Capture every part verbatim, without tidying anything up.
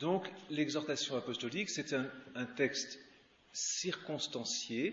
Donc, l'exhortation apostolique, c'est un, un texte circonstancié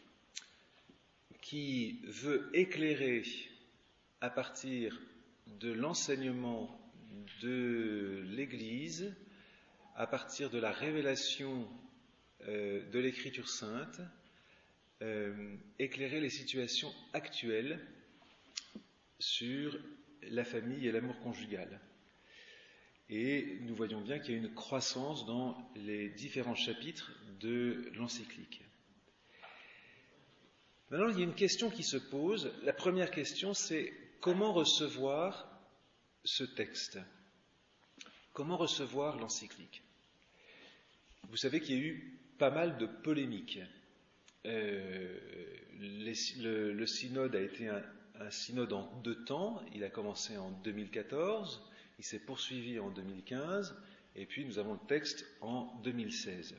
qui veut éclairer à partir de l'enseignement de l'Église, à partir de la révélation euh, de l'Écriture sainte, euh, éclairer les situations actuelles sur la famille et l'amour conjugal. Et nous voyons bien qu'il y a une croissance dans les différents chapitres de l'encyclique. Maintenant, il y a une question qui se pose. La première question, c'est comment recevoir ce texte ? Comment recevoir l'encyclique ? Vous savez qu'il y a eu pas mal de polémiques. Euh, les, le, le synode a été un, un synode en deux temps. Il a commencé en deux mille quatorze, il s'est poursuivi en deux mille quinze, et puis nous avons le texte en deux mille seize.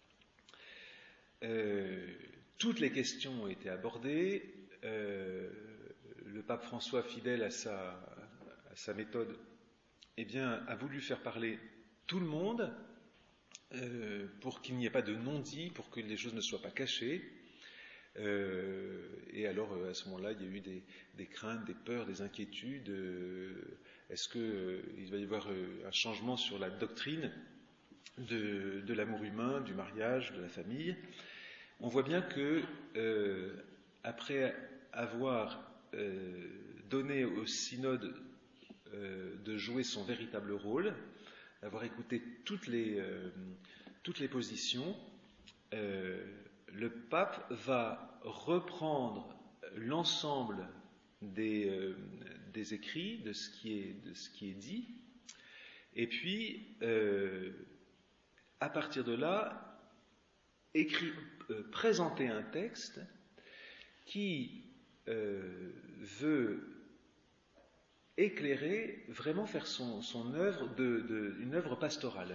Euh, toutes les questions ont été abordées. Euh, le pape François, fidèle à sa, à sa méthode, eh bien, a voulu faire parler tout le monde euh, pour qu'il n'y ait pas de non-dit, pour que les choses ne soient pas cachées. Euh, et alors, à ce moment-là, il y a eu des, des craintes, des peurs, des inquiétudes. Euh, est-ce qu'il euh, va y avoir euh, un changement sur la doctrine de, de l'amour humain, du mariage, de la famille ? On voit bien que, euh, après avoir euh, donné au synode euh, de jouer son véritable rôle, d'avoir écouté toutes les, euh, toutes les positions, euh, le pape va reprendre l'ensemble des, euh, des écrits, de ce qui est, de ce qui est dit, et puis, euh, à partir de là, écrit, euh, présenter un texte qui euh, veut éclairer, vraiment faire son, son œuvre, de, de, une œuvre pastorale.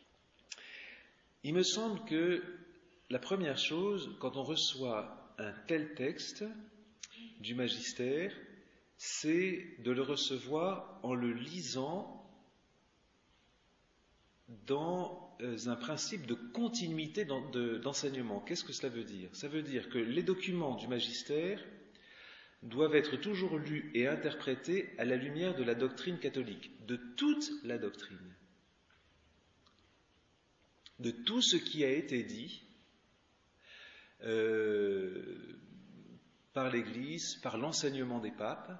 Il me semble que la première chose, quand on reçoit un tel texte du magistère, c'est de le recevoir en le lisant dans un principe de continuité d'enseignement. Qu'est-ce que cela veut dire ? Ça veut dire que les documents du magistère doivent être toujours lus et interprétés à la lumière de la doctrine catholique, de toute la doctrine, de tout ce qui a été dit euh, par l'Église, par l'enseignement des papes,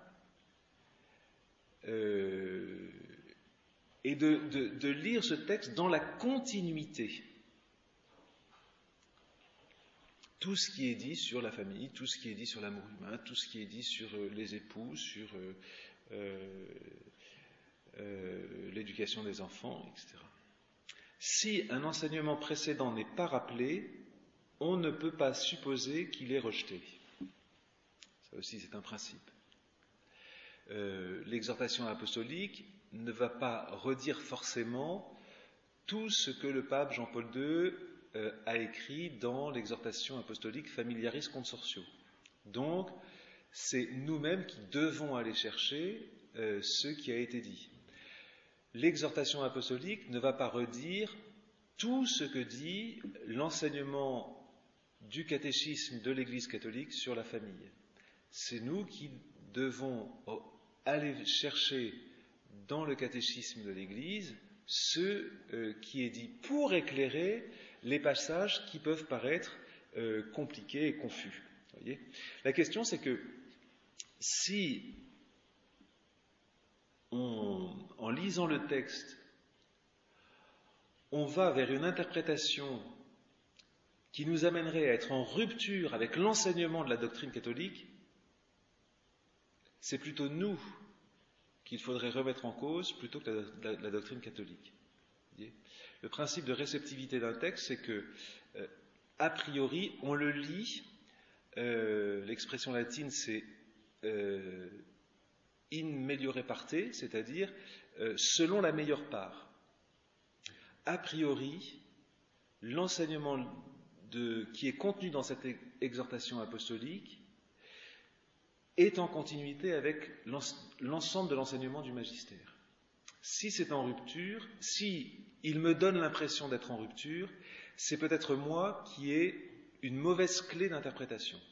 euh, et de, de, de lire ce texte dans la continuité. Tout ce qui est dit sur la famille, tout ce qui est dit sur l'amour humain, tout ce qui est dit sur les époux, sur euh, euh, euh, l'éducation des enfants, et cetera. Si un enseignement précédent n'est pas rappelé, on ne peut pas supposer qu'il est rejeté. Ça aussi, c'est un principe. Euh, l'exhortation apostolique ne va pas redire forcément tout ce que le pape Jean-Paul deux euh, a écrit dans l'exhortation apostolique Familiaris Consortio. Donc, c'est nous-mêmes qui devons aller chercher euh, ce qui a été dit. L'exhortation apostolique ne va pas redire tout ce que dit l'enseignement du catéchisme de l'Église catholique sur la famille. C'est nous qui devons aller chercher dans le catéchisme de l'Église ce euh, qui est dit pour éclairer les passages qui peuvent paraître euh, compliqués et confus. Voyez ? La question, c'est que si on, en lisant le texte, on va vers une interprétation qui nous amènerait à être en rupture avec l'enseignement de la doctrine catholique, c'est plutôt nous qu'il faudrait remettre en cause plutôt que la, la, la doctrine catholique. Le principe de réceptivité d'un texte, c'est que, euh, a priori, on le lit, euh, l'expression latine c'est euh, in meliore parte, c'est-à-dire euh, selon la meilleure part. A priori, l'enseignement de, qui est contenu dans cette exhortation apostolique est en continuité avec l'ensemble de l'enseignement du magistère. Si c'est en rupture, si il me donne l'impression d'être en rupture, c'est peut-être moi qui ai une mauvaise clé d'interprétation.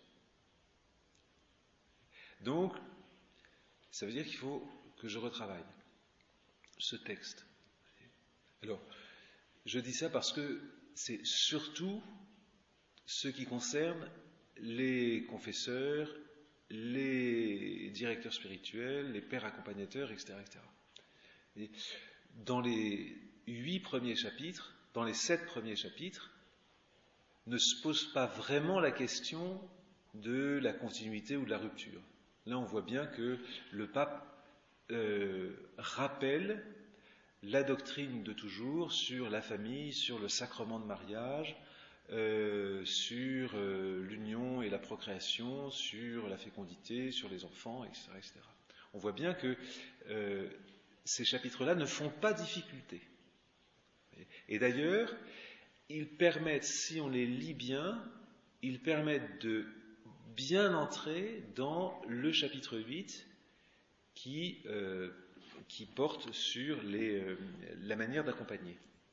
Donc, ça veut dire qu'il faut que je retravaille ce texte. Alors, je dis ça parce que c'est surtout ce qui concerne les confesseurs, les directeurs spirituels, les pères accompagnateurs, et cetera, et cetera. Et dans les huit premiers chapitres, dans les sept premiers chapitres, ne se pose pas vraiment la question de la continuité ou de la rupture. Là, on voit bien que le pape euh, rappelle la doctrine de toujours sur la famille, sur le sacrement de mariage, euh, sur euh, l'union et la procréation, sur la fécondité, sur les enfants, et cetera, et cetera. On voit bien que euh, ces chapitres-là ne font pas difficulté. Et d'ailleurs, ils permettent, si on les lit bien, ils permettent de bien entrer dans le chapitre huit qui, euh, qui porte sur les, euh, la manière d'accompagner.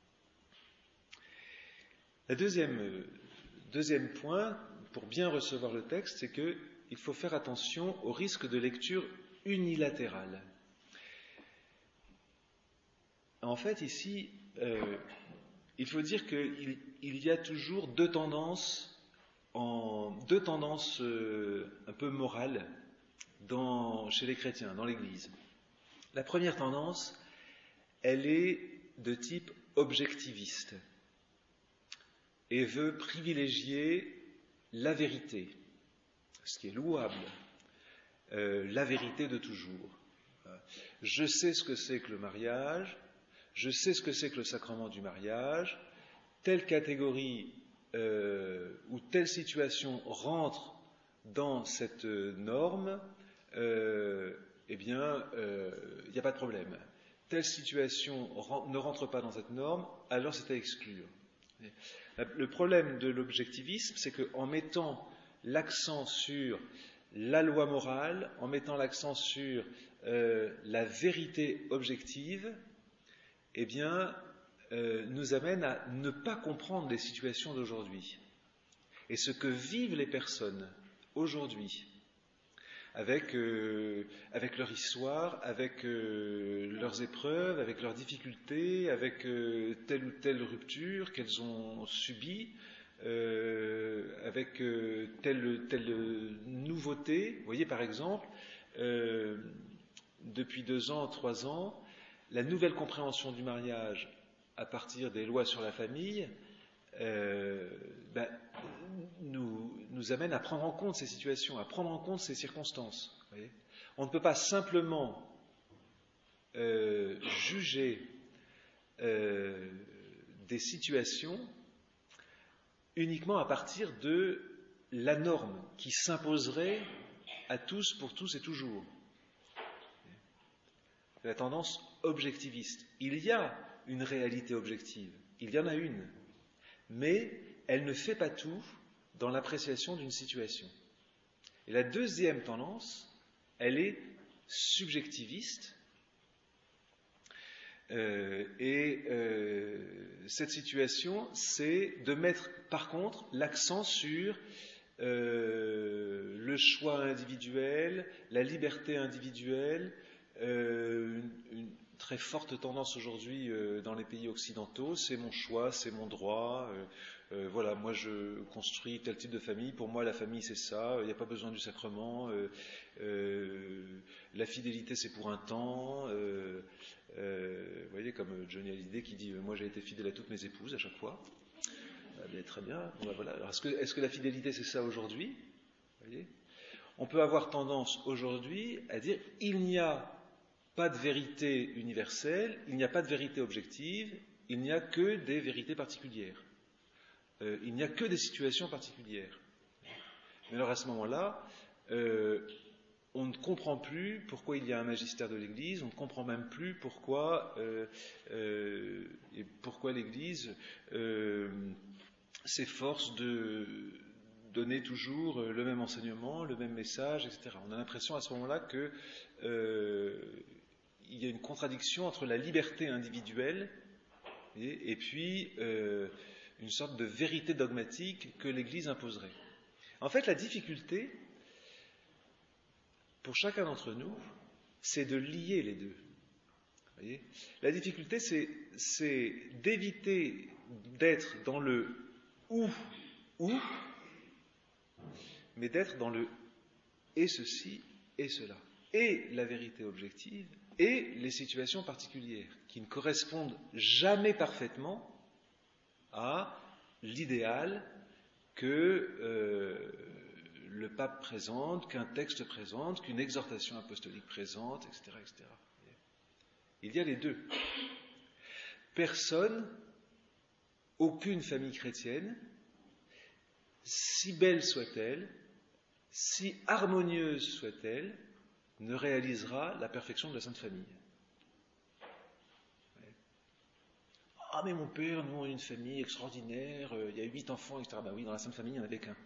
Le deuxième, euh, deuxième point, pour bien recevoir le texte, c'est qu'il faut faire attention au risque de lecture unilatérale. En fait, ici, euh, il faut dire qu'il il y a toujours deux tendances, en, deux tendances euh, un peu morales dans, chez les chrétiens, dans l'Église. La première tendance, elle est de type objectiviste et veut privilégier la vérité, ce qui est louable, euh, la vérité de toujours. Je sais ce que c'est que le mariage, je sais ce que c'est que le sacrement du mariage, telle catégorie euh, ou telle situation rentre dans cette norme, euh, eh bien, il euh, n'y a pas de problème. Telle situation ren- ne rentre pas dans cette norme, alors c'est à exclure. Le problème de l'objectivisme, c'est qu'en mettant l'accent sur la loi morale, en mettant l'accent sur euh, la vérité objective, eh bien, euh, nous amène à ne pas comprendre les situations d'aujourd'hui. Et ce que vivent les personnes aujourd'hui, avec, euh, avec leur histoire, avec euh, leurs épreuves, avec leurs difficultés, avec euh, telle ou telle rupture qu'elles ont subie, euh, avec euh, telle, telle nouveauté. Vous voyez, par exemple, euh, depuis deux ans, trois ans, la nouvelle compréhension du mariage à partir des lois sur la famille euh, ben, nous, nous amène à prendre en compte ces situations, à prendre en compte ces circonstances. Vous voyez ? On ne peut pas simplement euh, juger euh, des situations uniquement à partir de la norme qui s'imposerait à tous, pour tous et toujours. C'est la tendance objectiviste. Il y a une réalité objective, il y en a une, mais elle ne fait pas tout dans l'appréciation d'une situation. Et la deuxième tendance, elle est subjectiviste, euh, et euh, cette situation, c'est de mettre par contre l'accent sur euh, le choix individuel, la liberté individuelle, euh, une, une très forte tendance aujourd'hui euh, dans les pays occidentaux, c'est mon choix, c'est mon droit, euh, euh, voilà, moi je construis tel type de famille, pour moi la famille c'est ça, il n'y a pas besoin du sacrement, euh, euh, la fidélité c'est pour un temps, euh, euh, vous voyez, comme Johnny Hallyday qui dit, moi j'ai été fidèle à toutes mes épouses à chaque fois. Ah, bien, très bien, bon, voilà. Alors, est-ce que, est-ce que la fidélité c'est ça aujourd'hui ? Vous voyez ? On peut avoir tendance aujourd'hui à dire, il n'y a pas de vérité universelle, il n'y a pas de vérité objective, il n'y a que des vérités particulières. Euh, il n'y a que des situations particulières. Mais alors à ce moment-là, euh, on ne comprend plus pourquoi il y a un magistère de l'Église, on ne comprend même plus pourquoi, euh, euh, et pourquoi l'Église euh, s'efforce de donner toujours le même enseignement, le même message, et cetera. On a l'impression à ce moment-là que euh, il y a une contradiction entre la liberté individuelle et, et puis euh, une sorte de vérité dogmatique que l'Église imposerait. En fait, la difficulté, pour chacun d'entre nous, c'est de lier les deux. Vous voyez ? La difficulté, c'est, c'est d'éviter d'être dans le ou, ou, mais d'être dans le et ceci et cela. Et la vérité objective et les situations particulières qui ne correspondent jamais parfaitement à l'idéal que euh, le pape présente, qu'un texte présente, qu'une exhortation apostolique présente, et cetera, et cetera. Il y a les deux. Personne, aucune famille chrétienne, si belle soit-elle, si harmonieuse soit-elle, ne réalisera la perfection de la Sainte Famille. Ah mais mon père, nous on a une famille extraordinaire, euh, il y a huit enfants, et cetera. Ben oui, dans la Sainte Famille, il n'y en avait qu'un.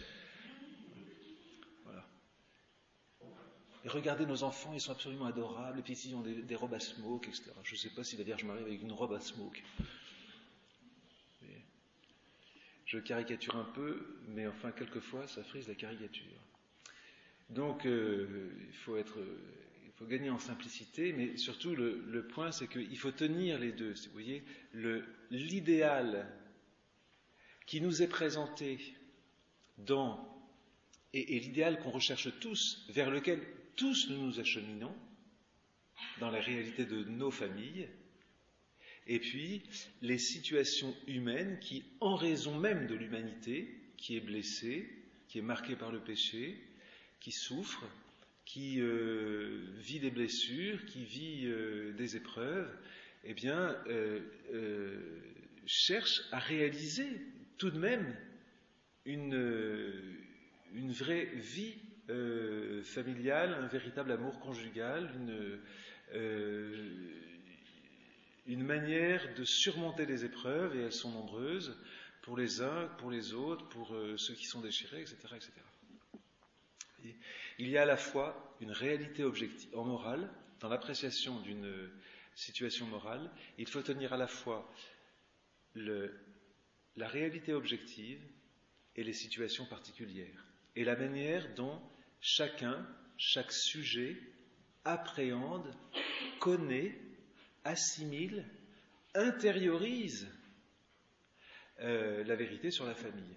Voilà. Et regardez nos enfants, ils sont absolument adorables, et puis ici ils ont des, des robes à smoke, et cetera. Je ne sais pas si la Vierge Marie avec une robe à smoke. Mais je caricature un peu, mais enfin quelquefois ça frise la caricature. Donc euh, il faut être... Il faut gagner en simplicité, mais surtout le, le point, c'est qu'il faut tenir les deux. Vous voyez, le, l'idéal qui nous est présenté dans, et, et l'idéal qu'on recherche tous, vers lequel tous nous nous acheminons, dans la réalité de nos familles, et puis les situations humaines qui, en raison même de l'humanité, qui est blessée, qui est marquée par le péché, qui souffre, qui euh, vit des blessures, qui vit euh, des épreuves, eh bien, euh, euh, cherche à réaliser tout de même une, euh, une vraie vie euh, familiale, un véritable amour conjugal, une, euh, une manière de surmonter les épreuves, et elles sont nombreuses, pour les uns, pour les autres, pour euh, ceux qui sont déchirés, et cetera, et cetera. Et il y a à la fois une réalité objective, en morale, dans l'appréciation d'une situation morale, il faut tenir à la fois le, la réalité objective et les situations particulières, et la manière dont chacun, chaque sujet, appréhende, connaît, assimile, intériorise euh, la vérité sur la famille.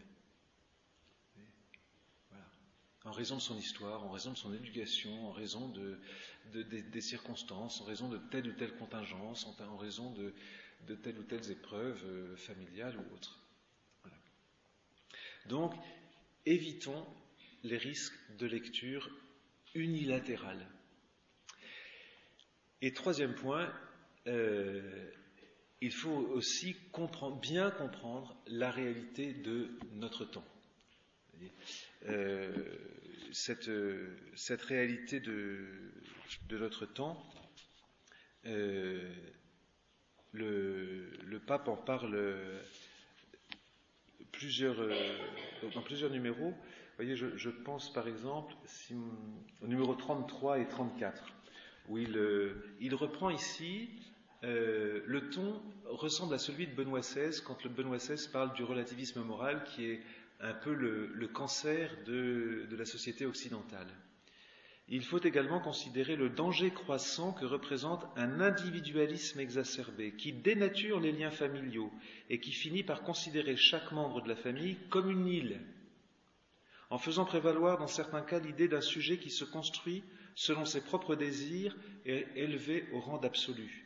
En raison de son histoire, en raison de son éducation, en raison de, de, de, des circonstances, en raison de telle ou telle contingence, en, en raison de, de telles ou telles épreuves euh, familiales ou autres. Voilà. Donc, évitons les risques de lecture unilatérale. Et troisième point, euh, il faut aussi comprendre, bien comprendre la réalité de notre temps. Euh, cette, cette réalité de, de notre temps, euh, le, le pape en parle plusieurs, euh, dans plusieurs numéros. Vous voyez, je, je pense par exemple si, au numéro trente-trois et trente-quatre, où il, euh, il reprend ici euh, le ton ressemble à celui de Benoît seize, quand le Benoît seize parle du relativisme moral, qui est un peu le, le cancer de, de la société occidentale. Il faut également considérer le danger croissant que représente un individualisme exacerbé qui dénature les liens familiaux et qui finit par considérer chaque membre de la famille comme une île, en faisant prévaloir dans certains cas l'idée d'un sujet qui se construit selon ses propres désirs et élevé au rang d'absolu.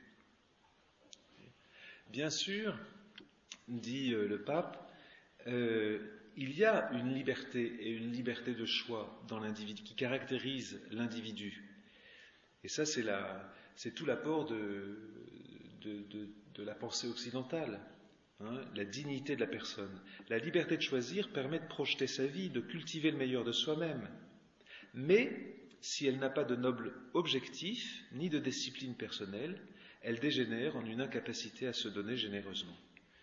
Bien sûr, dit le pape, euh, il y a une liberté et une liberté de choix dans l'individu qui caractérise l'individu. Et ça, c'est, la, c'est tout l'apport de, de, de, de la pensée occidentale, hein, la dignité de la personne. La liberté de choisir permet de projeter sa vie, de cultiver le meilleur de soi-même. Mais si elle n'a pas de noble objectif, ni de discipline personnelle, elle dégénère en une incapacité à se donner généreusement.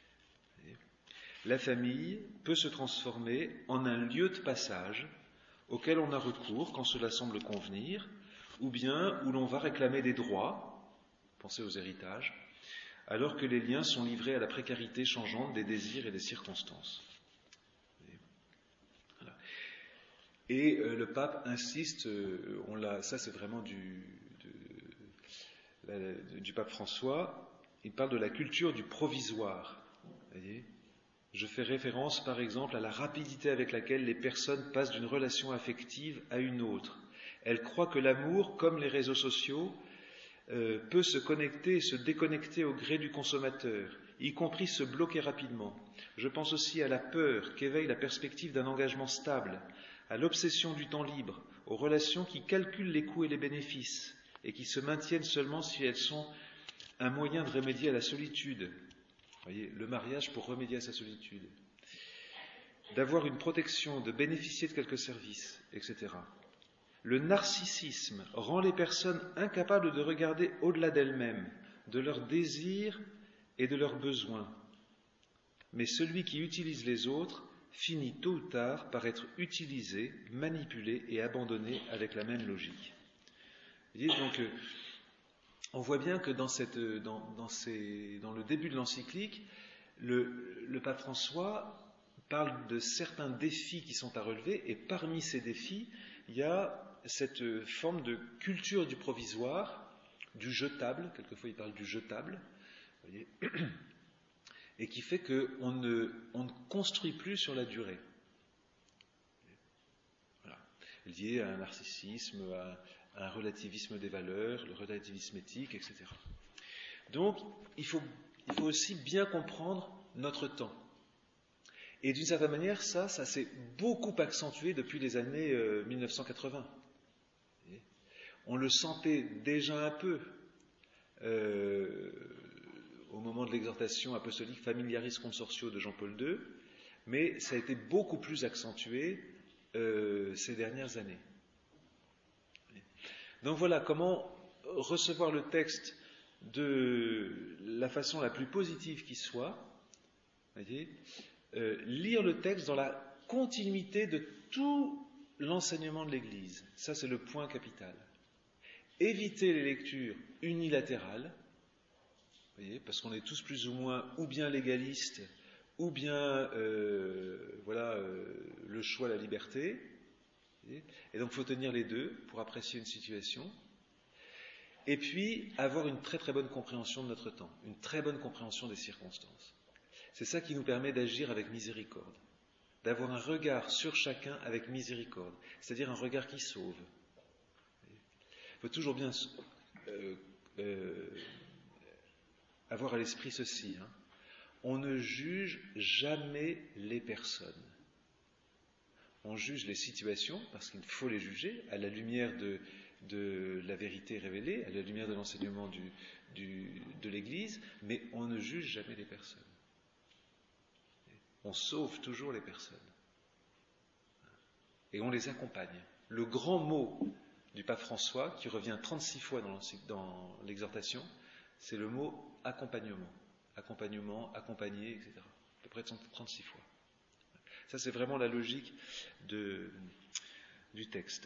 La famille peut se transformer en un lieu de passage auquel on a recours quand cela semble convenir, ou bien où l'on va réclamer des droits, pensez aux héritages, alors que les liens sont livrés à la précarité changeante des désirs et des circonstances. Voilà. Et euh, le pape insiste, euh, on l'a, ça c'est vraiment du, de, la, du pape François, il parle de la culture du provisoire. Voyez, je fais référence par exemple à la rapidité avec laquelle les personnes passent d'une relation affective à une autre. Elles croient que l'amour, comme les réseaux sociaux, euh, peut se connecter et se déconnecter au gré du consommateur, y compris se bloquer rapidement. Je pense aussi à la peur qu'éveille la perspective d'un engagement stable, à l'obsession du temps libre, aux relations qui calculent les coûts et les bénéfices et qui se maintiennent seulement si elles sont un moyen de remédier à la solitude. Vous voyez, le mariage pour remédier à sa solitude, d'avoir une protection, de bénéficier de quelques services, et cetera. Le narcissisme rend les personnes incapables de regarder au-delà d'elles-mêmes, de leurs désirs et de leurs besoins. Mais celui qui utilise les autres finit tôt ou tard par être utilisé, manipulé et abandonné avec la même logique. Vous voyez, donc, on voit bien que dans, cette, dans, dans, ces, dans le début de l'encyclique, le, le pape François parle de certains défis qui sont à relever, et parmi ces défis, il y a cette forme de culture du provisoire, du jetable, quelquefois il parle du jetable, vous voyez, et qui fait qu'on ne, on ne construit plus sur la durée. Voilà. Lié à un narcissisme, à un relativisme des valeurs, le relativisme éthique, et cetera. Donc, il faut, il faut aussi bien comprendre notre temps. Et d'une certaine manière, ça, ça s'est beaucoup accentué depuis les années euh, mille neuf cent quatre-vingts. On le sentait déjà un peu euh, au moment de l'exhortation apostolique Familiaris Consortio de Jean-Paul deux, mais ça a été beaucoup plus accentué euh, ces dernières années. Donc voilà comment recevoir le texte de la façon la plus positive qui soit, voyez, euh, lire le texte dans la continuité de tout l'enseignement de l'Église. Ça, c'est le point capital. Éviter les lectures unilatérales, voyez, parce qu'on est tous plus ou moins ou bien légalistes, ou bien euh, voilà, euh, le choix, la liberté. Voyez, et donc il faut tenir les deux pour apprécier une situation. Et puis avoir une très très bonne compréhension de notre temps, une très bonne compréhension des circonstances. C'est ça qui nous permet d'agir avec miséricorde, d'avoir un regard sur chacun avec miséricorde, c'est-à-dire un regard qui sauve. Il faut toujours bien euh, euh, avoir à l'esprit ceci. Hein. On ne juge jamais les personnes. On juge les situations, parce qu'il faut les juger, à la lumière de, de la vérité révélée, à la lumière de l'enseignement du, du, de l'Église, mais on ne juge jamais les personnes. On sauve toujours les personnes. Et on les accompagne. Le grand mot du pape François, qui revient trente-six fois dans, dans l'exhortation, c'est le mot accompagnement. Accompagnement, accompagner, et cetera. À peu près trente-six fois. Ça, c'est vraiment la logique de, du texte.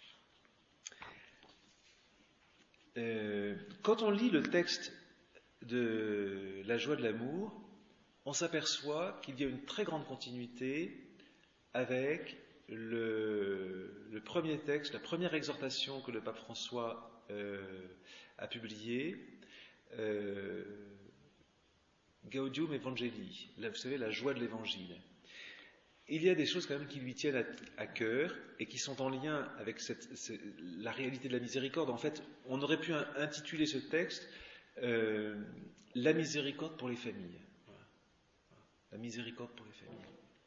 Euh, quand on lit le texte de la joie de l'amour, on s'aperçoit qu'il y a une très grande continuité avec le, le premier texte, la première exhortation que le pape François euh, a publiée, euh, Gaudium Evangelii, là, vous savez, la joie de l'évangile. Il y a des choses quand même qui lui tiennent à, à cœur et qui sont en lien avec cette, cette, la réalité de la miséricorde. En fait, on aurait pu intituler ce texte euh, « La miséricorde pour les familles ». Voilà. La miséricorde pour les familles.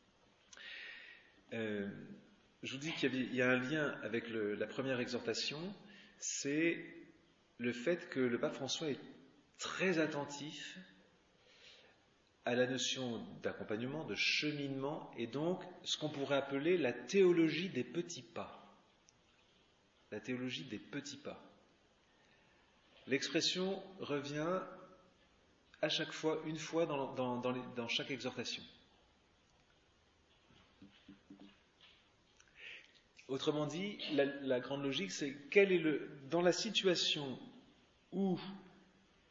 Euh, je vous dis qu'il y, avait, il y a un lien avec le, la première exhortation, c'est le fait que le pape François est très attentif à la notion d'accompagnement, de cheminement, et donc ce qu'on pourrait appeler la théologie des petits pas. La théologie des petits pas. L'expression revient à chaque fois, une fois dans, dans, dans, les, dans chaque exhortation. Autrement dit, la, la grande logique, c'est quel est le, dans la situation où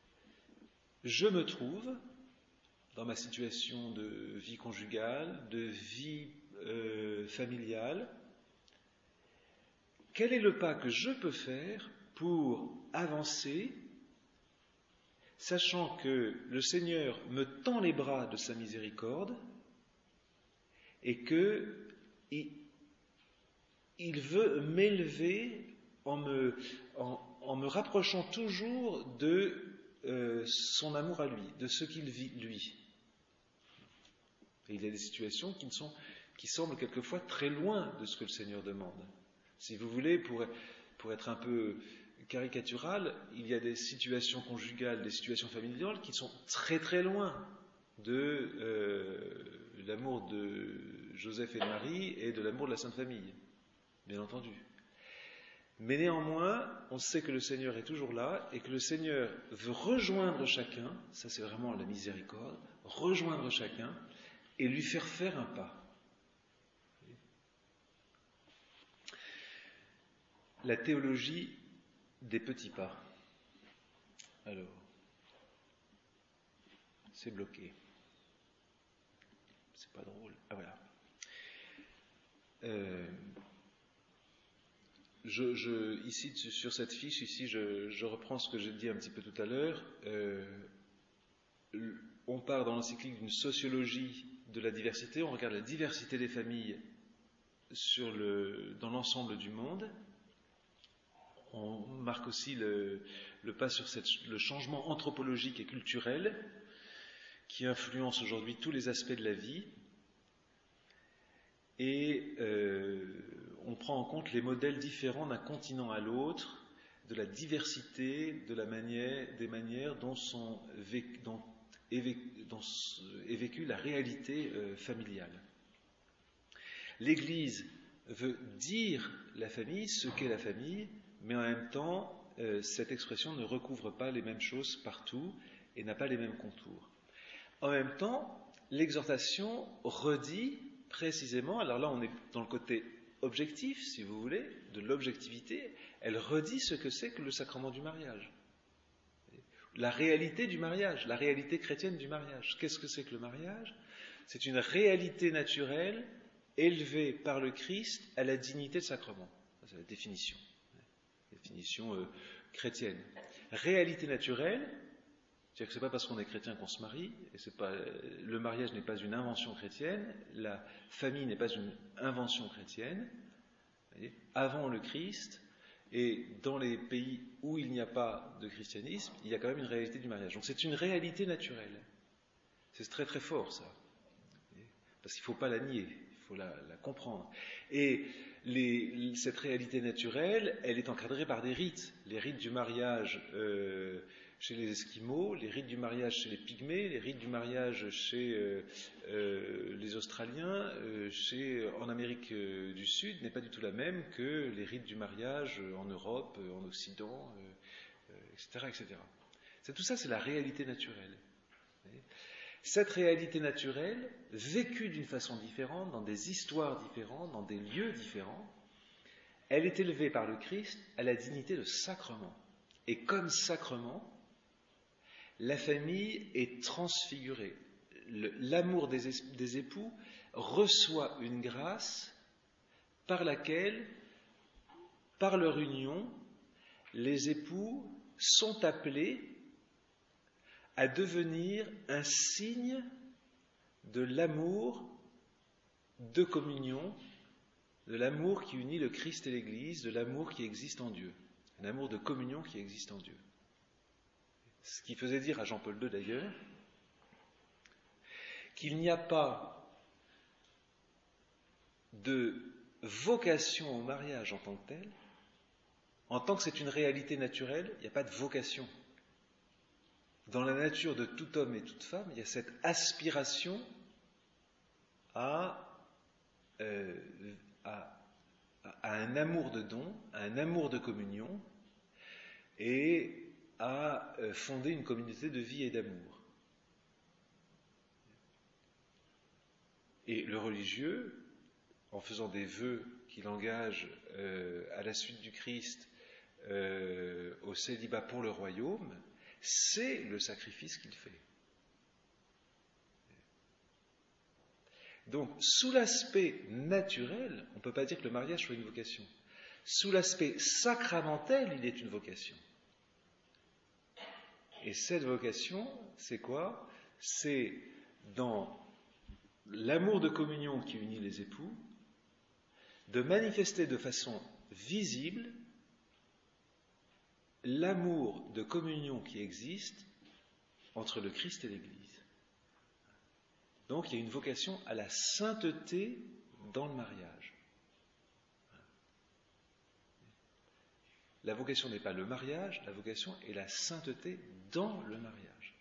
je me trouve dans ma situation de vie conjugale, de vie euh, familiale. Quel est le pas que je peux faire pour avancer, sachant que le Seigneur me tend les bras de sa miséricorde et que il, il veut m'élever en me, en, en me rapprochant toujours de euh, son amour à lui, de ce qu'il vit lui. Et il y a des situations qui, ne sont, qui semblent quelquefois très loin de ce que le Seigneur demande. Si vous voulez, pour, pour être un peu caricatural, il y a des situations conjugales, des situations familiales qui sont très très loin de euh, l'amour de Joseph et de Marie et de l'amour de la Sainte Famille, bien entendu. Mais néanmoins, on sait que le Seigneur est toujours là et que le Seigneur veut rejoindre chacun, ça c'est vraiment la miséricorde, rejoindre chacun et lui faire faire un pas. La théologie des petits pas. Alors, c'est bloqué. C'est pas drôle. Ah voilà. Euh, je, je, ici, sur cette fiche, ici, je, je reprends ce que j'ai dit un petit peu tout à l'heure. Euh, on part dans l'encyclique d'une sociologie de la diversité. On regarde la diversité des familles sur le, dans l'ensemble du monde. On marque aussi le, le pas sur cette, le changement anthropologique et culturel qui influence aujourd'hui tous les aspects de la vie. Et euh, on prend en compte les modèles différents d'un continent à l'autre, de la diversité, de la manière, des manières dont, sont, dont, est, vécu, dont est vécue la réalité euh, familiale. L'Église veut dire la famille, ce qu'est la famille, mais en même temps, euh, cette expression ne recouvre pas les mêmes choses partout et n'a pas les mêmes contours. En même temps, l'exhortation redit précisément, alors là on est dans le côté objectif, si vous voulez, de l'objectivité, elle redit ce que c'est que le sacrement du mariage. La réalité du mariage, la réalité chrétienne du mariage. Qu'est-ce que c'est que le mariage ? C'est une réalité naturelle élevée par le Christ à la dignité de sacrement. Ça, c'est la définition. Définition euh, chrétienne. Réalité naturelle, c'est-à-dire que c'est pas parce qu'on est chrétien qu'on se marie, et c'est pas, le mariage n'est pas une invention chrétienne, la famille n'est pas une invention chrétienne. Voyez, avant le Christ, et dans les pays où il n'y a pas de christianisme, il y a quand même une réalité du mariage. Donc c'est une réalité naturelle. C'est très très fort ça. Voyez, parce qu'il ne faut pas la nier, il faut la, la comprendre. Et Les, cette réalité naturelle, elle est encadrée par des rites. Les rites du mariage euh, chez les Esquimaux, les rites du mariage chez les Pygmées, les rites du mariage chez euh, euh, les Australiens, euh, chez, en Amérique du Sud, n'est pas du tout la même que les rites du mariage en Europe, en Occident, euh, et cetera, et cetera. C'est, tout ça, c'est la réalité naturelle. Cette réalité naturelle, vécue d'une façon différente, dans des histoires différentes, dans des lieux différents, elle est élevée par le Christ à la dignité de sacrement. Et comme sacrement, la famille est transfigurée. Le, l'amour des, des époux reçoit une grâce par laquelle, par leur union, les époux sont appelés à devenir un signe de l'amour de communion, de l'amour qui unit le Christ et l'Église, de l'amour qui existe en Dieu, un amour de communion qui existe en Dieu. Ce qui faisait dire à Jean-Paul deux d'ailleurs qu'il n'y a pas de vocation au mariage en tant que tel, en tant que c'est une réalité naturelle, il n'y a pas de vocation. Dans la nature de tout homme et toute femme, il y a cette aspiration à, euh, à, à un amour de don, à un amour de communion et à fonder une communauté de vie et d'amour. Et le religieux, en faisant des vœux qu'il engage euh, à la suite du Christ euh, au célibat pour le royaume, c'est le sacrifice qu'il fait. Donc, sous l'aspect naturel, on ne peut pas dire que le mariage soit une vocation. Sous l'aspect sacramentel, il est une vocation. Et cette vocation, c'est quoi? C'est dans l'amour de communion qui unit les époux, de manifester de façon visible l'amour de communion qui existe entre le Christ et l'Église. Donc il y a une vocation à la sainteté dans le mariage. La vocation n'est pas le mariage, la vocation est la sainteté dans le mariage.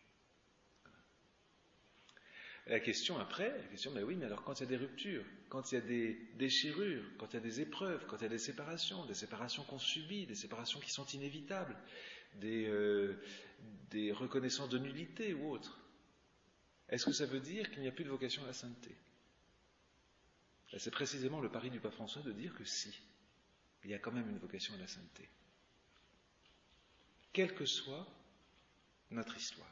La question après, la question, mais oui, mais alors quand il y a des ruptures, quand il y a des déchirures, quand il y a des épreuves, quand il y a des séparations, des séparations qu'on subit, des séparations qui sont inévitables, des, euh, des reconnaissances de nullité ou autres, est-ce que ça veut dire qu'il n'y a plus de vocation à la sainteté? C'est précisément le pari du pape François de dire que si, il y a quand même une vocation à la sainteté. Quelle que soit notre histoire.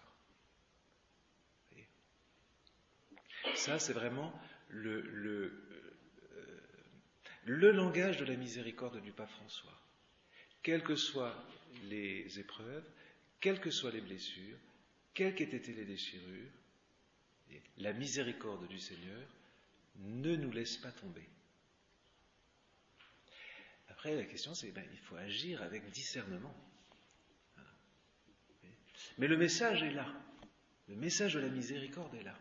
Ça, c'est vraiment le, le, euh, le langage de la miséricorde du pape François. Quelles que soient les épreuves, quelles que soient les blessures, quelles qu'aient été les déchirures, la miséricorde du Seigneur ne nous laisse pas tomber. Après, la question, c'est ben, il faut agir avec discernement. Mais le message est là. Le message de la miséricorde est là.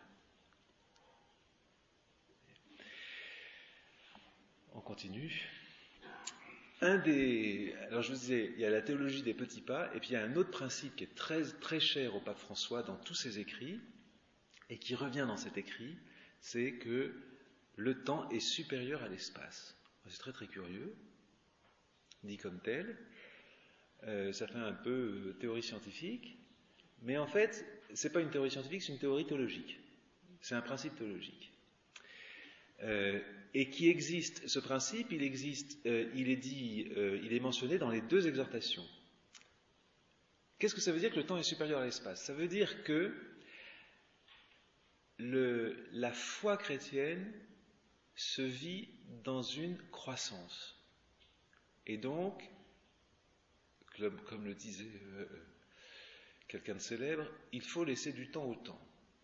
On continue. Un des, alors je vous disais, il y a la théologie des petits pas, et puis il y a un autre principe qui est très, très cher au pape François dans tous ses écrits, et qui revient dans cet écrit, c'est que le temps est supérieur à l'espace. C'est très très curieux, dit comme tel. Euh, ça fait un peu théorie scientifique, mais en fait, c'est pas une théorie scientifique, c'est une théorie théologique. C'est un principe théologique. Euh, et qui existe, ce principe, il existe, euh, il est dit, euh, il est mentionné dans les deux exhortations. Qu'est-ce que ça veut dire que le temps est supérieur à l'espace? Ça veut dire que le, la foi chrétienne se vit dans une croissance. Et donc, comme, comme le disait euh, quelqu'un de célèbre, il faut laisser du temps au temps,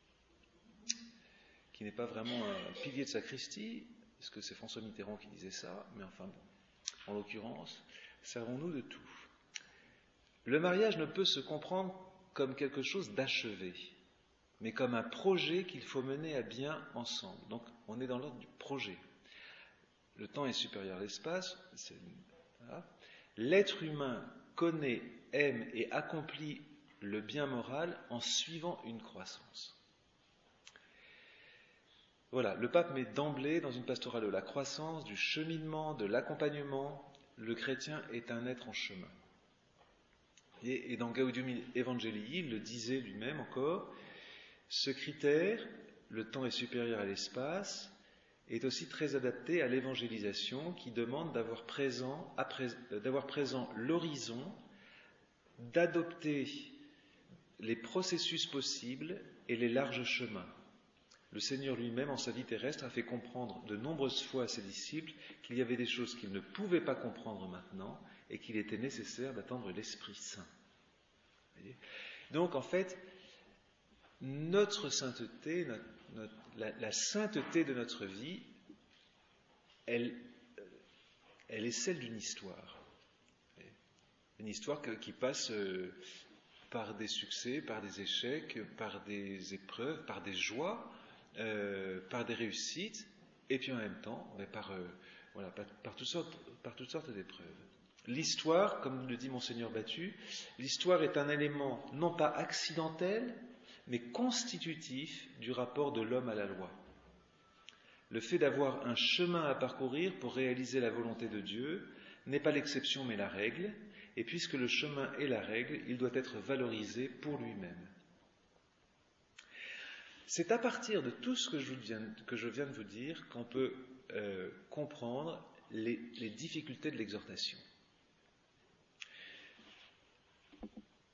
qui n'est pas vraiment un pilier de sacristie, parce que c'est François Mitterrand qui disait ça, mais enfin bon, en l'occurrence, servons-nous de tout. Le mariage ne peut se comprendre comme quelque chose d'achevé, mais comme un projet qu'il faut mener à bien ensemble. Donc on est dans l'ordre du projet. Le temps est supérieur à l'espace. C'est, voilà. L'être humain connaît, aime et accomplit le bien moral en suivant une croissance. Voilà, le pape met d'emblée dans une pastorale de la croissance, du cheminement, de l'accompagnement. Le chrétien est un être en chemin. Et, et dans Gaudium Evangelii, il le disait lui-même encore, ce critère, le temps est supérieur à l'espace, est aussi très adapté à l'évangélisation qui demande d'avoir présent, après, d'avoir présent l'horizon, d'adopter les processus possibles et les larges chemins. Le Seigneur lui-même, en sa vie terrestre, a fait comprendre de nombreuses fois à ses disciples qu'il y avait des choses qu'ils ne pouvaient pas comprendre maintenant et qu'il était nécessaire d'attendre l'Esprit Saint. Vous voyez ? Donc, en fait, notre sainteté, notre, notre, la, la sainteté de notre vie, elle, elle est celle d'une histoire. Une histoire que, qui passe euh, par des succès, par des échecs, par des épreuves, par des joies, Euh, par des réussites, et puis en même temps, mais par, euh, voilà, par, par, toutes sortes, par toutes sortes d'épreuves. L'histoire, comme le dit Monseigneur Battu, l'histoire est un élément non pas accidentel, mais constitutif du rapport de l'homme à la loi. Le fait d'avoir un chemin à parcourir pour réaliser la volonté de Dieu n'est pas l'exception mais la règle, et puisque le chemin est la règle, il doit être valorisé pour lui-même. C'est à partir de tout ce que je viens, que je viens de vous dire qu'on peut euh, comprendre les, les difficultés de l'exhortation.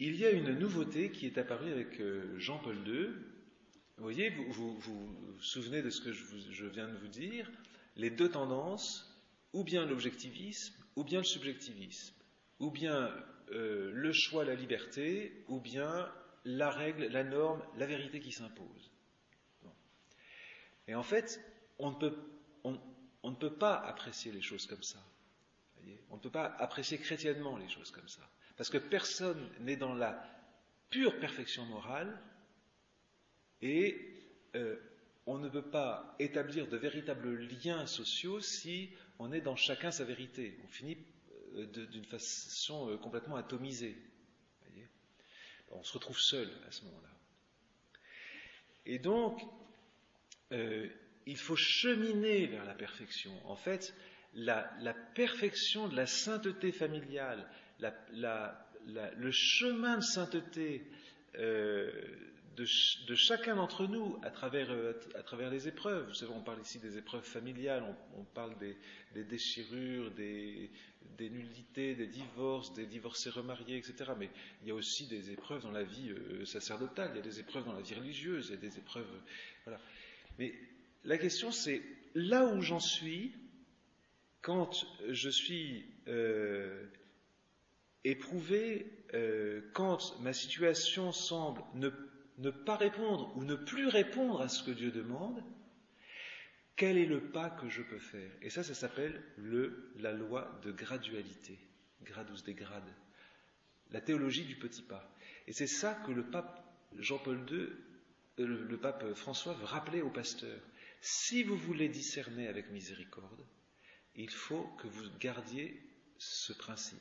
il y a une nouveauté qui est apparue avec Jean-Paul deux. Vous voyez, vous vous, vous vous souvenez de ce que je, vous, je viens de vous dire, les deux tendances, ou bien l'objectivisme, ou bien le subjectivisme, ou bien euh, le choix, la liberté, ou bien la règle, la norme, la vérité qui s'impose. Bon. Et en fait, on ne peut, on, on ne peut pas apprécier les choses comme ça. Vous voyez, on ne peut pas apprécier chrétiennement les choses comme ça. Parce que personne n'est dans la pure perfection morale et euh, on ne peut pas établir de véritables liens sociaux si on est dans chacun sa vérité. On finit euh, de, d'une façon euh, complètement atomisée. Vous voyez, on se retrouve seul à ce moment-là. Et donc, euh, il faut cheminer vers la perfection. En fait, la, la perfection de la sainteté familiale, la, la, la, le chemin de sainteté euh, de, de chacun d'entre nous à travers, euh, à travers les épreuves. Vous savez, on parle ici des épreuves familiales, on, on parle des, des déchirures, des, des nullités, des divorces, des divorcés remariés, et cetera. Mais il y a aussi des épreuves dans la vie euh, sacerdotale, il y a des épreuves dans la vie religieuse, il y a des épreuves... Euh, voilà. Mais la question, c'est là où j'en suis, quand je suis euh, éprouvé, euh, quand ma situation semble ne, ne pas répondre ou ne plus répondre à ce que Dieu demande, quel est le pas que je peux faire? Et ça, ça s'appelle le, la loi de gradualité, gradus des grades, la théologie du petit pas. Et c'est ça que le pape Jean-Paul deux, euh, le, le pape François veut rappeler aux pasteurs. Si vous voulez discerner avec miséricorde, il faut que vous gardiez ce principe.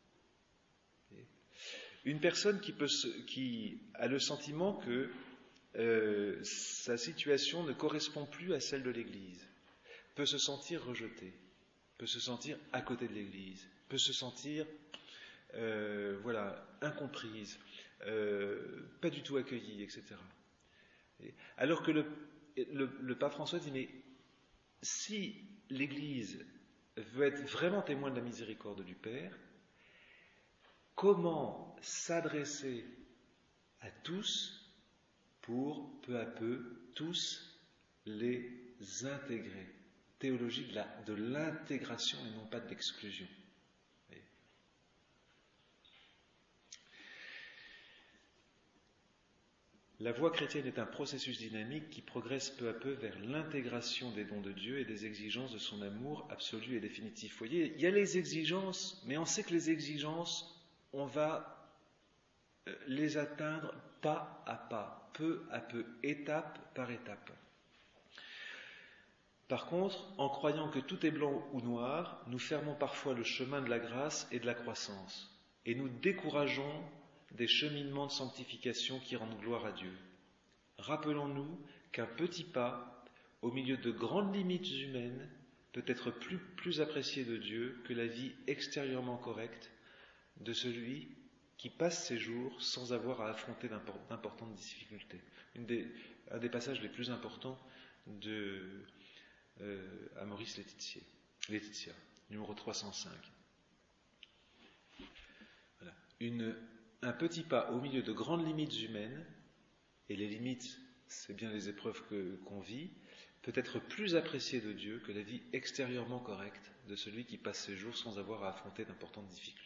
Une personne qui, peut se, qui a le sentiment que euh, sa situation ne correspond plus à celle de l'Église, peut se sentir rejetée, peut se sentir à côté de l'Église, peut se sentir euh, voilà, incomprise, euh, pas du tout accueillie, et cetera. Alors que le, le, le pape François dit, mais si l'Église veut être vraiment témoin de la miséricorde du Père, comment s'adresser à tous pour peu à peu tous les intégrer? Théologie de, la, de l'intégration et non pas de l'exclusion. La voie chrétienne est un processus dynamique qui progresse peu à peu vers l'intégration des dons de Dieu et des exigences de son amour absolu et définitif. Vous voyez, il y a les exigences, mais on sait que les exigences, on va les atteindre pas à pas, peu à peu, étape par étape. Par contre, en croyant que tout est blanc ou noir, nous fermons parfois le chemin de la grâce et de la croissance, et nous décourageons des cheminements de sanctification qui rendent gloire à Dieu. Rappelons-nous qu'un petit pas, au milieu de grandes limites humaines, peut être plus, plus apprécié de Dieu que la vie extérieurement correcte de celui qui passe ses jours sans avoir à affronter d'importantes difficultés. Une des, un des passages les plus importants de euh, à Maurice Laetitia, Laetitia, numéro trois cent cinq. Voilà. Une Un petit pas au milieu de grandes limites humaines, et les limites, c'est bien les épreuves que, qu'on vit, peut être plus apprécié de Dieu que la vie extérieurement correcte de celui qui passe ses jours sans avoir à affronter d'importantes difficultés.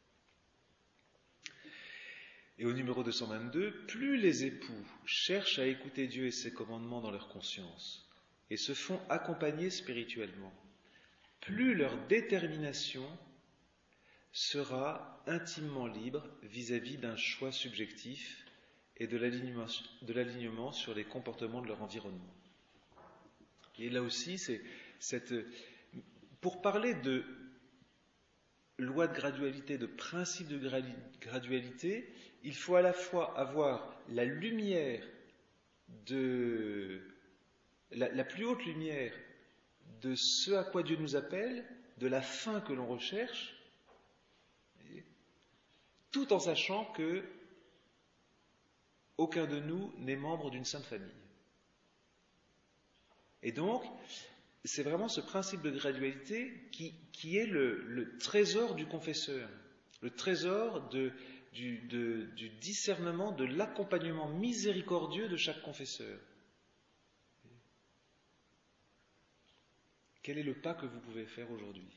Et au numéro deux cent vingt-deux, plus les époux cherchent à écouter Dieu et ses commandements dans leur conscience et se font accompagner spirituellement, plus leur détermination sera intimement libre vis-à-vis d'un choix subjectif et de l'alignement, de l'alignement sur les comportements de leur environnement. Et là aussi, c'est cette, pour parler de loi de gradualité, de principe de gradualité, il faut à la fois avoir la lumière de la, la plus haute lumière de ce à quoi Dieu nous appelle, de la fin que l'on recherche, tout en sachant que aucun de nous n'est membre d'une sainte famille. Et donc, c'est vraiment ce principe de gradualité qui, qui est le, le trésor du confesseur, le trésor de, du, de, du discernement, de l'accompagnement miséricordieux de chaque confesseur. Quel est le pas que vous pouvez faire aujourd'hui?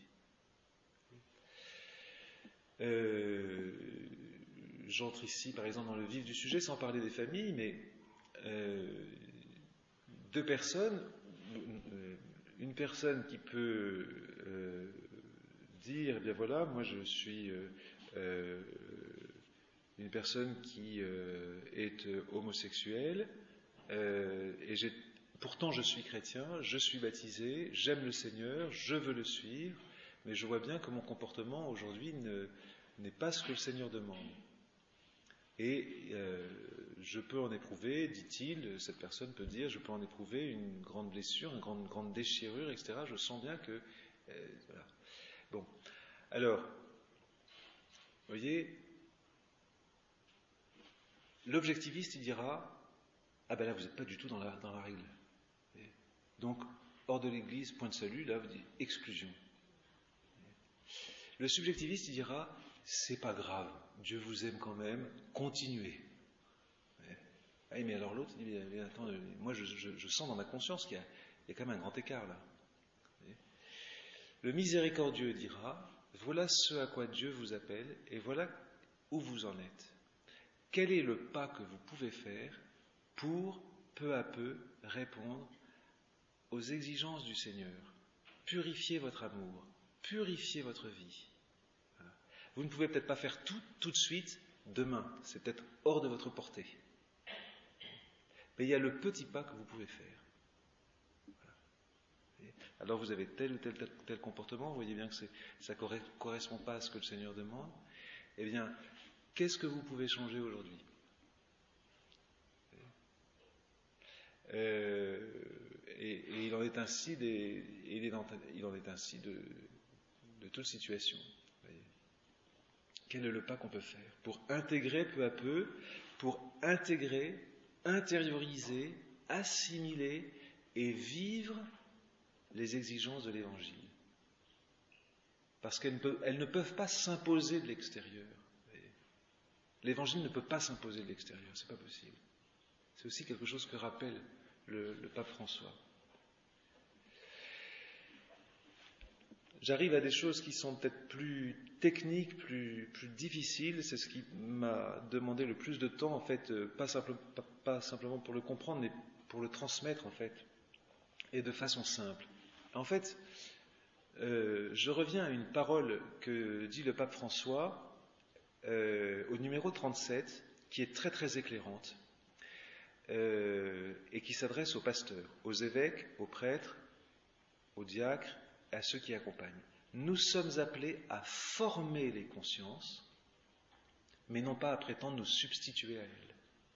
euh, J'entre ici, par exemple, dans le vif du sujet, sans parler des familles, mais euh, deux personnes, une personne qui peut euh, dire, eh bien voilà, moi je suis euh, euh, une personne qui euh, est homosexuelle, euh, et j'ai, pourtant je suis chrétien, je suis baptisé, j'aime le Seigneur, je veux le suivre, mais je vois bien que mon comportement aujourd'hui ne, n'est pas ce que le Seigneur demande. Et euh, je peux en éprouver, dit-il, cette personne peut dire, je peux en éprouver une grande blessure, une grande, grande déchirure, et cetera. Je sens bien que... Euh, voilà. Bon. Alors, vous voyez, l'objectiviste, il dira, ah ben là, vous n'êtes pas du tout dans la, dans la règle. Donc, hors de l'Église, point de salut, là, vous dites exclusion. Le subjectiviste, il dira, c'est pas grave, Dieu vous aime quand même, continuez. Ah, mais alors l'autre, il dit, mais attends, moi je, je, je sens dans ma conscience qu'il y a, il y a quand même un grand écart là. Le miséricordieux dira, voilà ce à quoi Dieu vous appelle et voilà où vous en êtes. Quel est le pas que vous pouvez faire pour, peu à peu, répondre aux exigences du Seigneur? Purifiez votre amour, purifiez votre vie. Voilà. Vous ne pouvez peut-être pas faire tout, tout de suite, demain. C'est peut-être hors de votre portée. Mais il y a le petit pas que vous pouvez faire. Voilà. Alors vous avez tel ou tel, tel, tel comportement, vous voyez bien que c'est, ça ne correspond pas à ce que le Seigneur demande. Eh bien, qu'est-ce que vous pouvez changer aujourd'hui? euh, et, et il en est ainsi, des, il, est dans, il en est ainsi de, de toute situation. Voyez. Quel est le pas qu'on peut faire pour intégrer peu à peu, pour intégrer, intérioriser, assimiler et vivre les exigences de l'Évangile? Parce qu'elles ne peuvent, elles ne peuvent pas s'imposer de l'extérieur. L'Évangile ne peut pas s'imposer de l'extérieur, c'est pas possible. C'est aussi quelque chose que rappelle le, le pape François. J'arrive à des choses qui sont peut-être plus techniques, plus, plus difficiles. C'est ce qui m'a demandé le plus de temps, en fait, pas, simple, pas, pas simplement pour le comprendre, mais pour le transmettre, en fait, et de façon simple. En fait, euh, je reviens à une parole que dit le pape François euh, au numéro trente-sept, qui est très très éclairante, euh, et qui s'adresse aux pasteurs, aux évêques, aux prêtres, aux diacres, à ceux qui accompagnent. Nous sommes appelés à former les consciences, mais non pas à prétendre nous substituer à elles.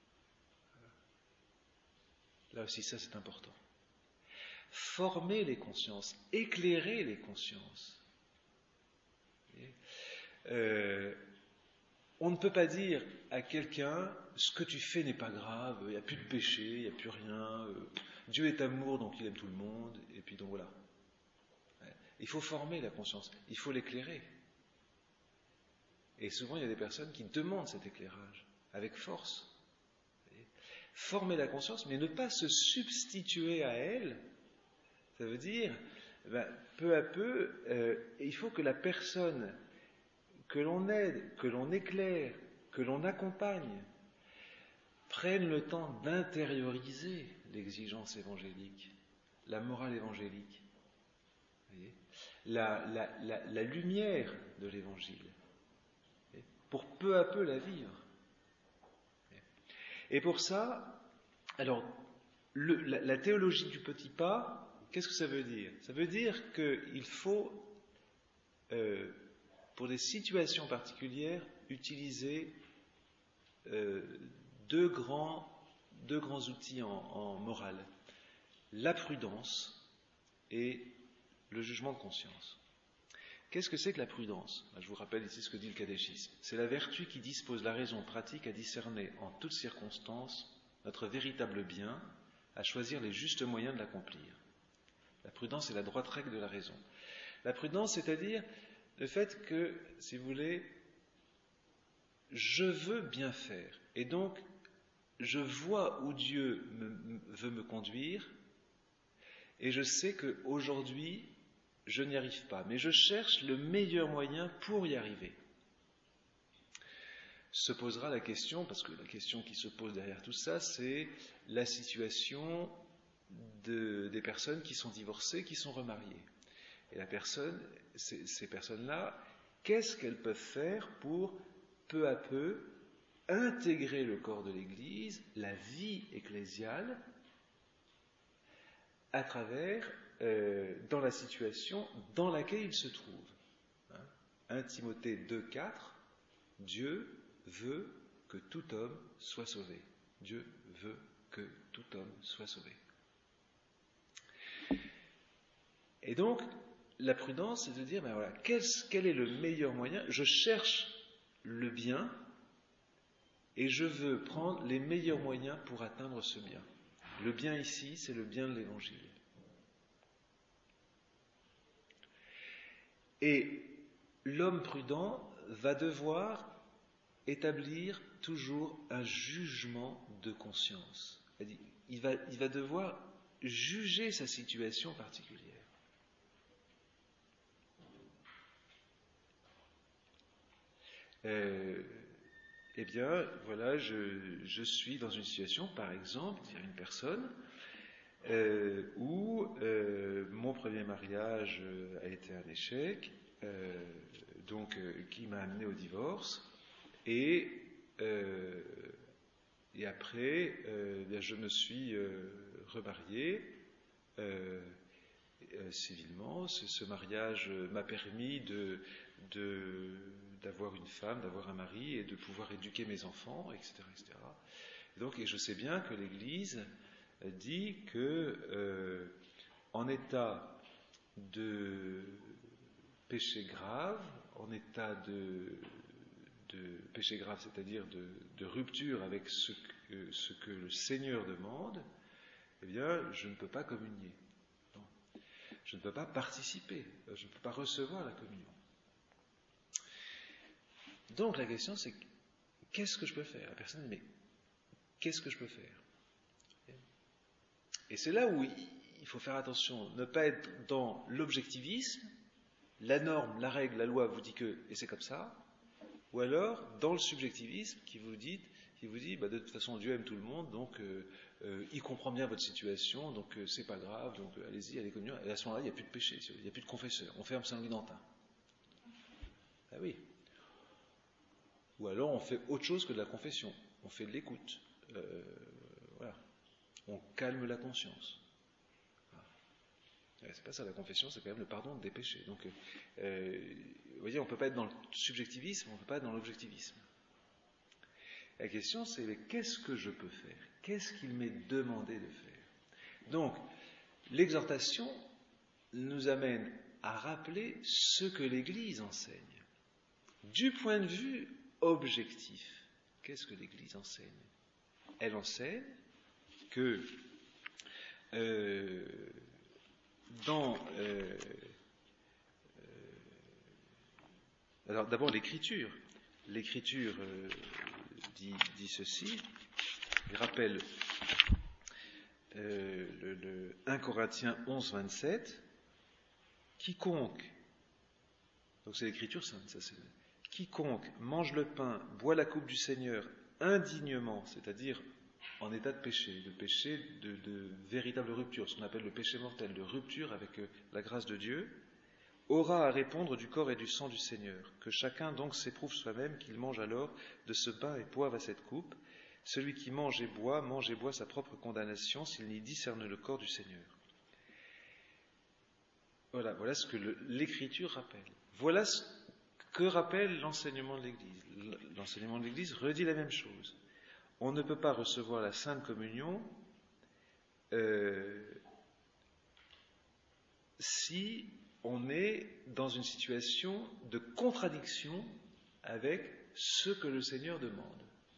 Là aussi, ça c'est important. Former les consciences, éclairer les consciences. Euh, on ne peut pas dire à quelqu'un, ce que tu fais n'est pas grave, il n'y a plus de péché, il n'y a plus rien, euh, Dieu est amour, donc il aime tout le monde, et puis donc voilà. Il faut former la conscience, il faut l'éclairer. Et souvent, il y a des personnes qui demandent cet éclairage, avec force. Former la conscience, mais ne pas se substituer à elle, ça veut dire, ben, peu à peu, euh, il faut que la personne que l'on aide, que l'on éclaire, que l'on accompagne, prenne le temps d'intérioriser l'exigence évangélique, la morale évangélique. Vous voyez ? La, la, la, la lumière de l'Évangile, pour peu à peu la vivre. Et pour ça, alors, le, la, la théologie du petit pas, qu'est-ce que ça veut dire? Ça veut dire qu'il faut, euh, pour des situations particulières, utiliser euh, deux, grands, deux grands outils en, en morale, la prudence et le jugement de conscience. Qu'est-ce que c'est que la prudence? Je vous rappelle ici ce que dit le catéchisme. C'est la vertu qui dispose la raison pratique à discerner en toutes circonstances notre véritable bien, à choisir les justes moyens de l'accomplir. La prudence est la droite règle de la raison. La prudence, c'est-à-dire le fait que, si vous voulez, je veux bien faire. Et donc, je vois où Dieu me, veut me conduire, et je sais qu'aujourd'hui, je n'y arrive pas. Mais je cherche le meilleur moyen pour y arriver. Se posera la question, parce que la question qui se pose derrière tout ça, c'est la situation de, des personnes qui sont divorcées, qui sont remariées. Et la personne, ces, ces personnes-là, qu'est-ce qu'elles peuvent faire pour, peu à peu, intégrer le corps de l'Église, la vie ecclésiale, à travers, euh, dans la situation dans laquelle ils se trouvent. Hein, un Timothée deux, quatre, Dieu veut que tout homme soit sauvé. Dieu veut que tout homme soit sauvé. Et donc, la prudence, c'est de dire, ben voilà, quel, quel est le meilleur moyen ? Je cherche le bien et je veux prendre les meilleurs moyens pour atteindre ce bien. Le bien ici, c'est le bien de l'Évangile. Et l'homme prudent va devoir établir toujours un jugement de conscience. Il va, il va devoir juger sa situation particulière. Euh, eh bien, voilà, je, je suis dans une situation, par exemple, il y a une personne euh, où euh, mon premier mariage a été un échec, euh, donc euh, qui m'a amené au divorce, et, euh, et après, euh, bien, je me suis euh, remarié euh, euh, civilement. Ce, ce mariage m'a permis de, de d'avoir une femme, d'avoir un mari et de pouvoir éduquer mes enfants, et cetera, et cetera. Donc, et je sais bien que l'Église dit que euh, en état de péché grave, en état de, de péché grave, c'est-à-dire de, de rupture avec ce que, ce que le Seigneur demande, eh bien, je ne peux pas communier. Non. Je ne peux pas participer, je ne peux pas recevoir la communion. Donc la question c'est, qu'est-ce que je peux faire ? La personne dit, mais qu'est-ce que je peux faire ? Et c'est là où il faut faire attention, ne pas être dans l'objectivisme, la norme, la règle, la loi vous dit que, et c'est comme ça, ou alors dans le subjectivisme qui vous dit, qui vous dit bah, de toute façon Dieu aime tout le monde, donc euh, euh, il comprend bien votre situation, donc euh, c'est pas grave, donc euh, allez-y, allez communion, et à ce moment-là il n'y a plus de péché, il n'y a plus de confesseur, on ferme Saint-Louis d'Antin. Ah oui. Ou alors on fait autre chose que de la confession, on fait de l'écoute. Euh, voilà. On calme la conscience. Voilà. C'est pas ça la confession, c'est quand même le pardon des péchés. Donc, euh, vous voyez, on ne peut pas être dans le subjectivisme, on ne peut pas être dans l'objectivisme. La question c'est, mais qu'est-ce que je peux faire ? Qu'est-ce qu'il m'est demandé de faire ? Donc, l'exhortation nous amène à rappeler ce que l'Église enseigne. Du point de vue objectif, qu'est-ce que l'Église enseigne ? Elle enseigne que euh, dans euh, euh, alors d'abord l'Écriture, l'Écriture euh, dit, dit ceci, il rappelle euh, le, le un Corinthiens onze, vingt-sept, quiconque, donc c'est l'Écriture sainte, ça c'est quiconque mange le pain, boit la coupe du Seigneur indignement, c'est-à-dire en état de péché, de péché de, de véritable rupture, ce qu'on appelle le péché mortel, de rupture avec la grâce de Dieu, aura à répondre du corps et du sang du Seigneur. Que chacun donc s'éprouve soi-même, qu'il mange alors de ce pain et boive à cette coupe. Celui qui mange et boit, mange et boit sa propre condamnation, s'il n'y discerne le corps du Seigneur. Voilà, voilà ce que le, l'Écriture rappelle. Voilà ce que rappelle l'enseignement de l'Église. L'enseignement de l'Église redit la même chose. On ne peut pas recevoir la Sainte Communion euh, si on est dans une situation de contradiction avec ce que le Seigneur demande.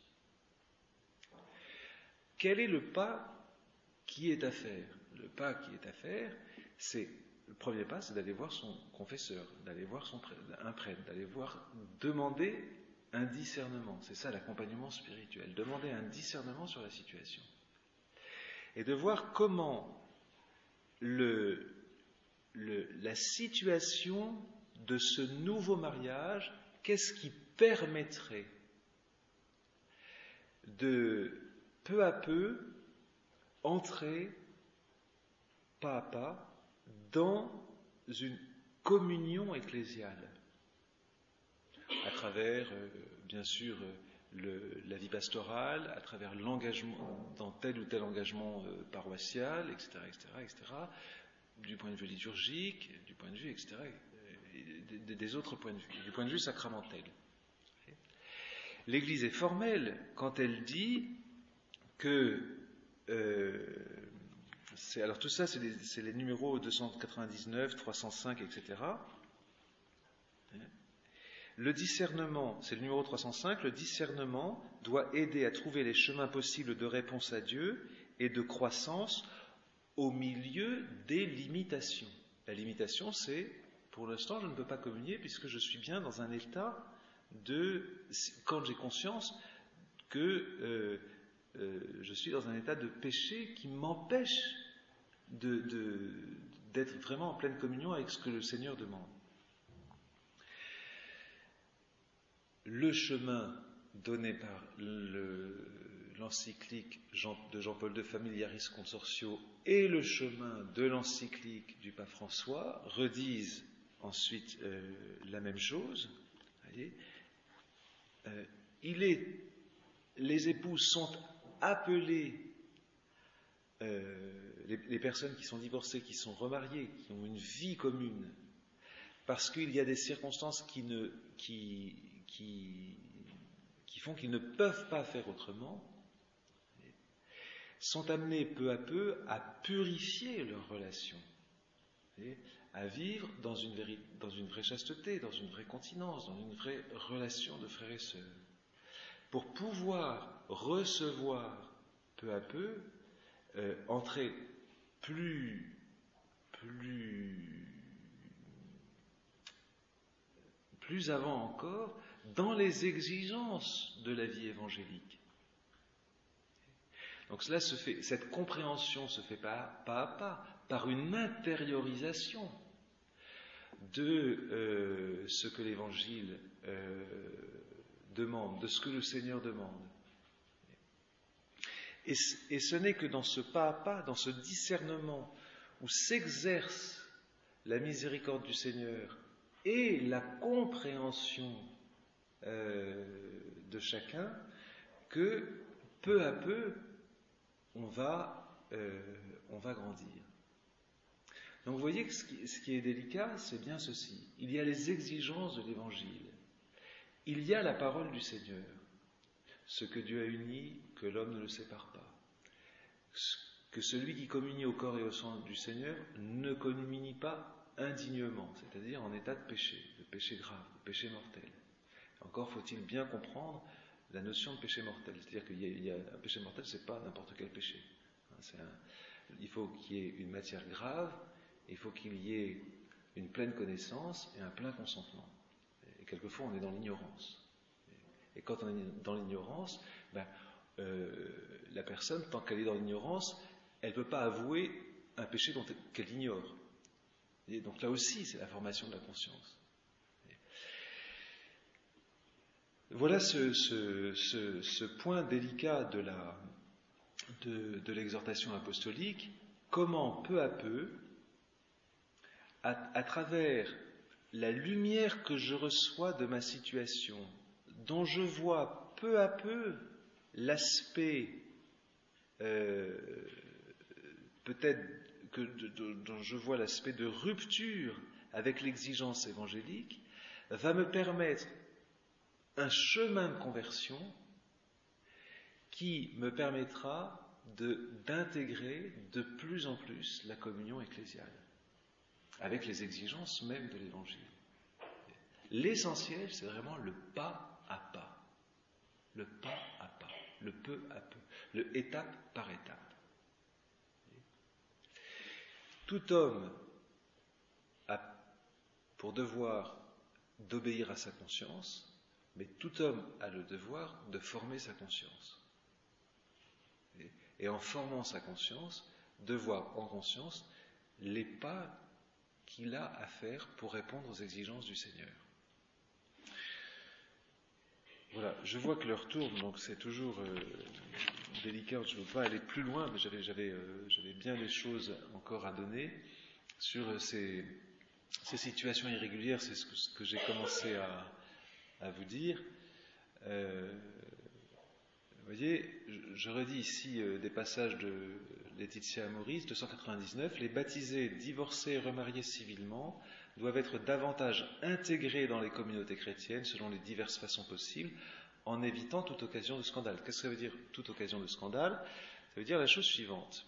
Quel est le pas qui est à faire ? Le pas qui est à faire, c'est, le premier pas, c'est d'aller voir son confesseur, d'aller voir son, un prêtre, d'aller voir, demander un discernement. C'est ça l'accompagnement spirituel. Demander un discernement sur la situation. Et de voir comment le, le, la situation de ce nouveau mariage, qu'est-ce qui permettrait de peu à peu entrer pas à pas dans une communion ecclésiale à travers, euh, bien sûr, le, la vie pastorale, à travers l'engagement dans tel ou tel engagement euh, paroissial, et cetera, et cetera, et cetera, du point de vue liturgique, du point de vue, et cetera, et des, des autres points de vue, du point de vue sacramentel. L'Église est formelle quand elle dit que euh, c'est, alors tout ça c'est les, c'est les numéros deux cent quatre-vingt-dix-neuf, trois cent cinq, et cetera. Le discernement, c'est le numéro trois cent cinq, le discernement doit aider à trouver les chemins possibles de réponse à Dieu et de croissance au milieu des limitations. La limitation, c'est, pour l'instant, je ne peux pas communier puisque je suis bien dans un état de, quand j'ai conscience que euh, euh, je suis dans un état de péché qui m'empêche de, de, d'être vraiment en pleine communion avec ce que le Seigneur demande. Le chemin donné par le, l'encyclique Jean, de Jean-Paul deux Familiaris Consortio et le chemin de l'encyclique du pape François redisent ensuite euh, la même chose. Voyez, euh, il est, les épouses sont appelées, euh, les, les personnes qui sont divorcées, qui sont remariées, qui ont une vie commune, parce qu'il y a des circonstances qui, ne, qui, qui, qui font qu'ils ne peuvent pas faire autrement, sont amenées peu à peu à purifier leurs relations, à vivre dans une, véri- dans une vraie chasteté, dans une vraie continence, dans une vraie relation de frères et sœurs, pour pouvoir recevoir peu à peu, euh, entrer plus, plus, plus avant encore dans les exigences de la vie évangélique. Donc cela se fait, cette compréhension se fait pas, pas à pas, par une intériorisation de euh, ce que l'Évangile euh, demande, de ce que le Seigneur demande. Et, et ce n'est que dans ce pas à pas, dans ce discernement où s'exerce la miséricorde du Seigneur et la compréhension euh, de chacun, que peu à peu on va, euh, on va grandir. Donc vous voyez que ce qui, ce qui est délicat, c'est bien ceci. Il y a les exigences de l'Évangile. Il y a la parole du Seigneur. Ce que Dieu a uni, que l'homme ne le sépare pas. Que celui qui communie au corps et au sang du Seigneur ne communie pas indignement, c'est-à-dire en état de péché, de péché grave, de péché mortel. Encore faut-il bien comprendre la notion de péché mortel. C'est-à-dire qu'il y a, il y a un péché mortel, c'est pas n'importe quel péché. C'est un, il faut qu'il y ait une matière grave, il faut qu'il y ait une pleine connaissance et un plein consentement. Et quelquefois, on est dans l'ignorance. Et quand on est dans l'ignorance, ben, euh, la personne, tant qu'elle est dans l'ignorance, elle ne peut pas avouer un péché dont elle, qu'elle ignore. Et donc là aussi, c'est la formation de la conscience. Voilà ce, ce, ce, ce point délicat de, la, de, de l'exhortation apostolique, comment peu à peu, à, à travers la lumière que je reçois de ma situation, dont je vois peu à peu l'aspect euh, peut-être que de, de, dont je vois l'aspect de rupture avec l'exigence évangélique, va me permettre un chemin de conversion qui me permettra de, d'intégrer de plus en plus la communion ecclésiale, avec les exigences même de l'Évangile. L'essentiel, c'est vraiment le pas à pas, le pas à pas, le peu à peu, le étape par étape. Tout homme a pour devoir d'obéir à sa conscience, Mais tout homme a le devoir de former sa conscience. Et, et en formant sa conscience, de voir en conscience les pas qu'il a à faire pour répondre aux exigences du Seigneur. Voilà, je vois que l'heure tourne, donc c'est toujours euh, délicat, je ne veux pas aller plus loin, mais j'avais, j'avais, euh, j'avais bien des choses encore à donner sur ces, ces situations irrégulières, c'est ce que, ce que j'ai commencé à, à vous dire. Euh, vous voyez, je, je redis ici euh, des passages de Laetitia Amoris, deux cent quatre-vingt-dix-neuf, les baptisés, divorcés et remariés civilement doivent être davantage intégrés dans les communautés chrétiennes selon les diverses façons possibles, en évitant toute occasion de scandale. Qu'est-ce que ça veut dire, toute occasion de scandale? Ça veut dire la chose suivante.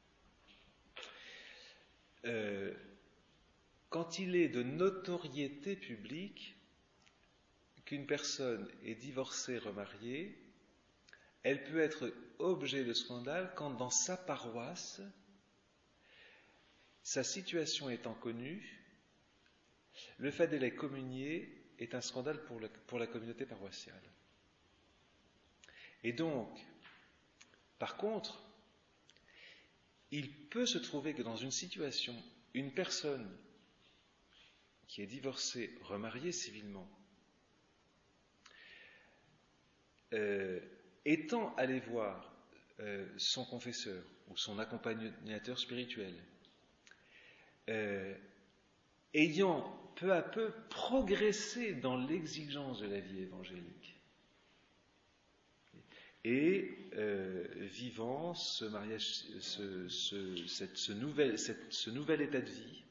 Euh, quand il est de notoriété publique qu'une personne est divorcée, remariée, elle peut être objet de scandale quand dans sa paroisse, sa situation étant connue, le fait d'elle être communiée est un scandale pour la, pour la communauté paroissiale. Et donc, par contre, il peut se trouver que dans une situation, une personne qui est divorcée, remariée civilement, euh, étant allé voir euh, son confesseur ou son accompagnateur spirituel, euh, ayant peu à peu progressé dans l'exigence de la vie évangélique et euh, vivant ce mariage, ce, ce, cette, ce, nouvel, cette, ce nouvel état de vie,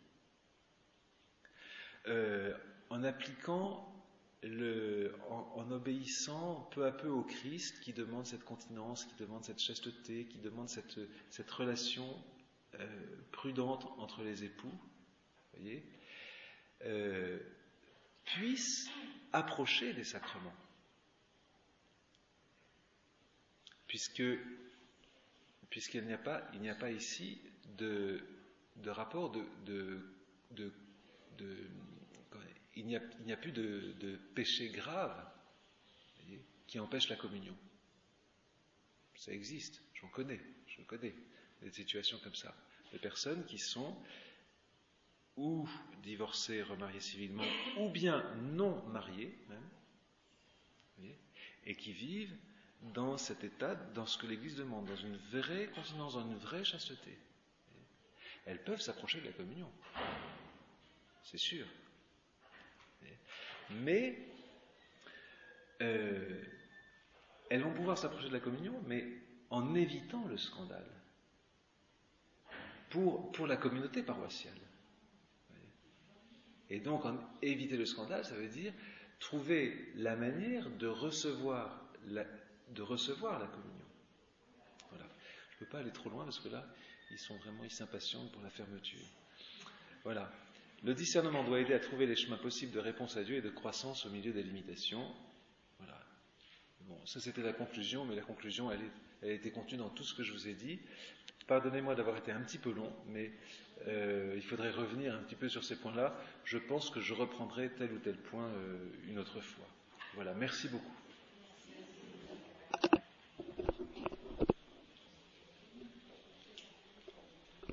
euh, en appliquant Le, en, en obéissant peu à peu au Christ qui demande cette continence, qui demande cette chasteté, qui demande cette, cette relation euh, prudente entre les époux, voyez, euh, puisse approcher des sacrements. Puisque, puisqu'il n'y a pas, il n'y a pas ici de, de rapport de, de, de, de Il n'y, a, il n'y a plus de, de péché grave, voyez, qui empêche la communion. Ça existe, j'en connais, je connais des situations comme ça, de personnes qui sont ou divorcées, remariées civilement, ou bien non mariées même, voyez, et qui vivent dans cet état, dans ce que l'Église demande, dans une vraie continence, dans une vraie chasteté. Voyez. Elles peuvent s'approcher de la communion, c'est sûr. Mais euh, elles vont pouvoir s'approcher de la communion, mais en évitant le scandale pour, pour la communauté paroissiale. Et donc, en éviter le scandale, ça veut dire trouver la manière de recevoir la, de recevoir la communion. Voilà. Je ne peux pas aller trop loin parce que là, ils sont vraiment, ils s'impatientent pour la fermeture. Voilà. Le discernement doit aider à trouver les chemins possibles de réponse à Dieu et de croissance au milieu des limitations. Voilà. Bon, ça c'était la conclusion, mais la conclusion, elle, est, elle a été contenue dans tout ce que je vous ai dit. Pardonnez-moi d'avoir été un petit peu long, mais euh, il faudrait revenir un petit peu sur ces points-là. Je pense que je reprendrai tel ou tel point euh, une autre fois. Voilà, merci beaucoup.